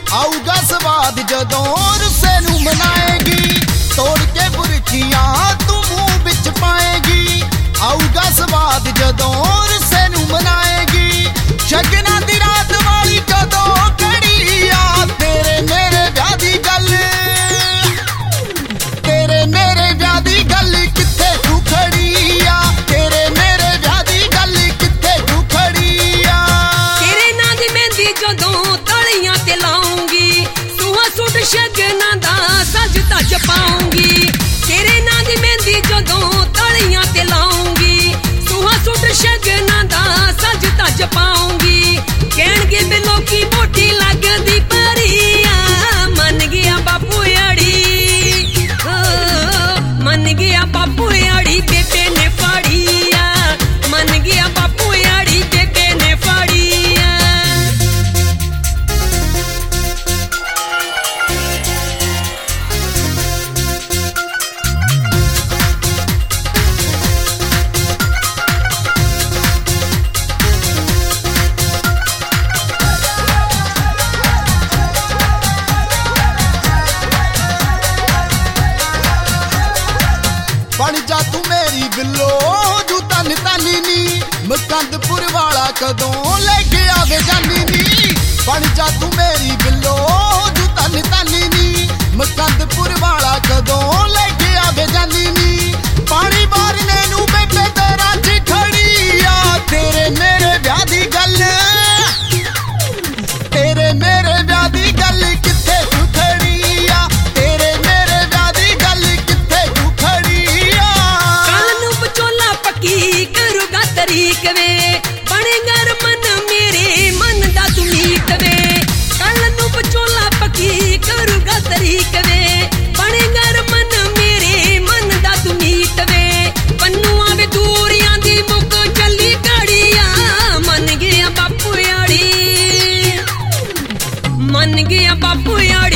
ਆਊਗਾ ਸਵਾਦ ਜਦੋਂ ਰੁੱਸੇ ਨੂੰ ਮਨਾਏਗੀ ਤੋੜ ਕੇ ਬੁਰਕੀਆਂ ਤੂੰ ਮੂੰਹ ਵਿੱਚ ਪਾਏਗੀ ਆਊਗਾ ਸਵਾਦ ਜਦੋਂ ਰੁੱਸੇ ਨੂੰ ਮਨਾਏਗੀ ਸ਼ਗਨਾਂ ਦੀ ਰਾਤ ਵਾਲੀ ਕਦੋਂ ਖੜੀ ਆ ਤੇਰੇ ਮੇਰੇ ਵਿਆਹ ਦੀ ਗੱਲ ਤੇਰੇ ਮੇਰੇ ਵਿਆਹ ਦੀ ਗੱਲ ਕਿੱਥੇ ਤੂੰ ਖੜੀ ਆ ਤੇਰੇ ਮੇਰੇ ਵਿਆਹ ਦੀ ਗੱਲ ਕਿੱਥੇ ਤੂੰ ਖੜੀ ਆ ਤੇਰੇ ਨਾਂ ਦੀ ਮਹਿੰਦੀ ਜਦੋਂ ਤਲੀਆਂ ਤੇ ਲਾਉਂਗੀ ਸੂਹਾ ਸੁੱਟ ਸ਼ਗਨਾਂ ਦਾ ਸੱਜ ਧੱਜ ਪਾਉਂਗੀ ਤੇਰੇ ਨਾਂ ਦੀ ਮਹਿੰਦੀ ਜਦੋਂ ਤਲੀਆਂ ਤੇ ਲਾਉਂਗੀ ਸੂਹਾ ਸੁੱਟ ਸ਼ਗਨਾਂ ਦਾ ਸੱਜ ਧੱਜ ਪਾਉਂਗੀ ਕਹਿਣਗੇ ਵੀ ਲੋਕੀ ਮੋਟੀ ਲੱਗਦੀ ਪਰੀਆ ਮੰਨ ਗਿਆ ਬਾਪੂ ਅੜੀ ਮੰਨ ਗਿਆ ਬਾਪੂ ਅੜੀ ਬੇਬੇ ਨੇ ਫੜੀ ਆ ਮੰਨ ਗਿਆ ਬਾਪੂ ਅੜੀ ਬੇਬੇ ਨੇ ਫੜੀ ਆ ਬਣ ਜਾ ਤੂੰ ਮੇਰੀ ਬਿੱਲੋ ਜੂ ਤਨ ਤਾਨੀ ਨੀ ਮੁਕੰਦਪੁਰ ਵਾਲਾ ਕਦੋਂ ਲੈ ਕੇ ਆਵੇ ਜਾਨੀ ਨੀ ਬਣ ਜਾ ਤੂੰ ਮੇਰੀ ਬਿੱਲੋ ਜੂ ਤਨ ਤਾਨੀ ਨੀ ਮੁਕੰਦਪੁਰ ਵਾਲਾ ਕਦੋਂ ਲੈ ਕੇ ਆਵੇ ਜਾਨੀ ਨੀ ਪਾਣੀ ਮਾਰਨੇ ਨੂੰ ਬੇਬੇ ਤੇਰਾ ਚ ਖੜੀ ਆ ਤੇਰੇ ਮੇਰੇ ਵਿਆਹ ਦੀ ਗੱਲ ਤੇਰੇ ਮੇਰੇ ਵਿਆਹ ਦੀ ਗੱਲ ਕਿੱਥੇ ਤੂੰ ਖੜੀ ਆ ਤੇਰੇ ਮੇਰੇ ਵਿਆਹ ਦੀ ਗੱਲ ਕਿੱਥੇ ਤੂੰ ਖੜੀ ਆ ਕੱਲ ਨੂੰ ਵਿਚੋਲਾ ਪੱਕੀ ਕਰੂਗਾ ਤਰੀਕ ਵੇ ਬਣੇਗਾ ਰਮਨ ਮੇਰੇ ਮਨ ਦਾ ਤੂੰ ਮੀਤ ਵੇ ਕੱਲ ਨੂੰ ਵਿਚੋਲਾ ਪੱਕੀ ਕਰੂਗਾ ਤਰੀਕ ਵੇ ਬਣੇਗਾ ਰਮਨ ਮੇਰੇ ਮਨ ਦਾ ਤੂੰ ਮੀਤ ਵੇ ਪੰਨੂਆਂ ਵੇ ਦੂਰੀਆਂ ਦੀ ਮੁੱਕ ਚੱਲੀ ਘੜੀਆਂ ਮੰਨ ਗਿਆ ਬਾਪੂ ਅੜੀ ਮੰਨ ਗਿਆ ਬਾਪੂ